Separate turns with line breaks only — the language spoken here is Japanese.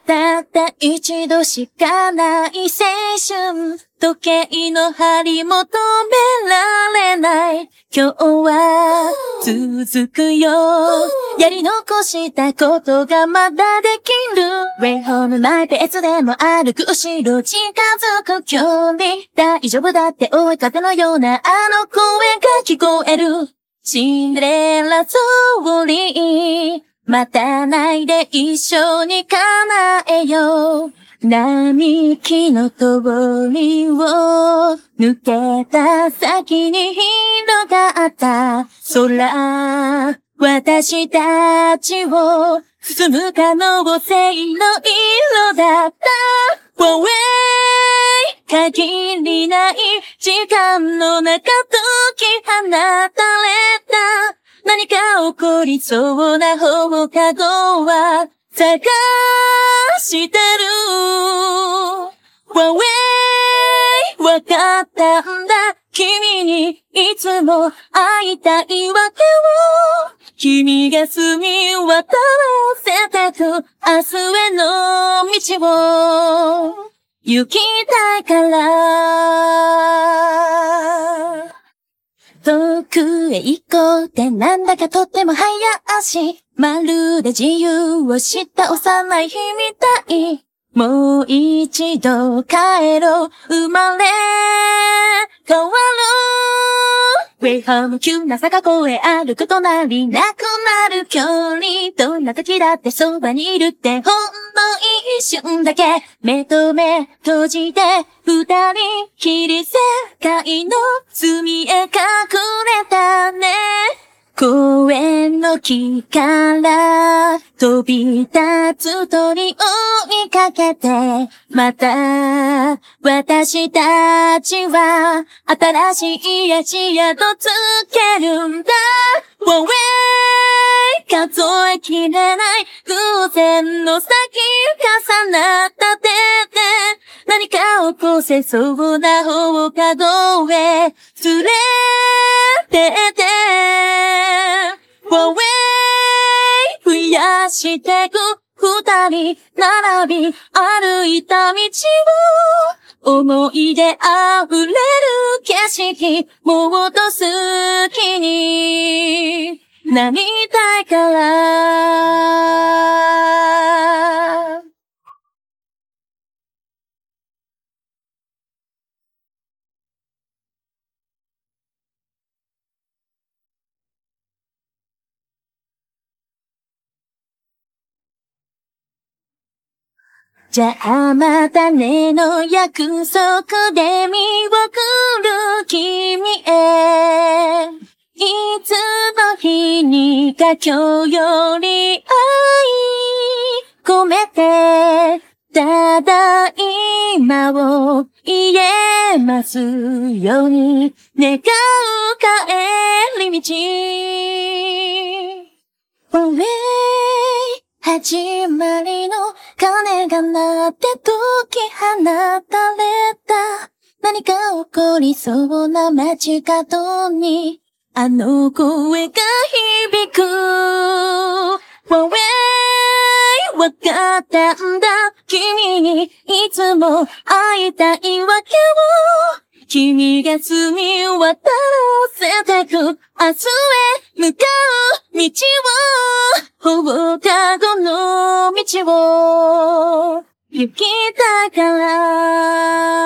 たった一度しかない青春。時計の針も止められない。今日は続くよ。やり残したことがまだできる。Way home マイペースでも歩く後ろ近づく距離。大丈夫だって追い風のようなあの声が聞こえる。シンデレラストーリー。待たないで一緒に叶えよう。並木の通りを抜けた先に広がった空。私たちを進む可能性の色だった。One way 限りない時間の中解き放たれた。何か起こりそうな放課後は探してる。One way わかったんだ。君にいつも会いたいわけを。君が澄み渡らせてく明日への道を行きたいから。遠くへ行こうってなんだかとっても早足。まるで自由を知った幼い日みたい。もう一度帰ろう。生まれ変わろう。Way home 急な坂越え歩く隣なくなる距離。どんな時だってそばにいるってほんの一瞬だけ。目と目閉じて二人きり世界の隅へ隠れたね。公園の木から飛び立つ鳥追いかけて、また私たちは新しい足跡つけるんだ。One way 数えきれない偶然の先重なった手で何か起こせそうな放課後へ連れてって。One way 増やしてく二人並び歩いた道を思い出溢れる景色もっと好きになりたいから。じゃあまたねの約束で見送る君へ。いつの日にか今日より愛込めてただ今を言えますように願う帰り道。One way 始まりの鐘が鳴って解き放たれた。何か起こりそうな街角にあの声が響く。One way わかったんだ。君にいつも会いたいわけを。君が澄み渡らせてく明日へ向かう道を放課後の道を行きたいから。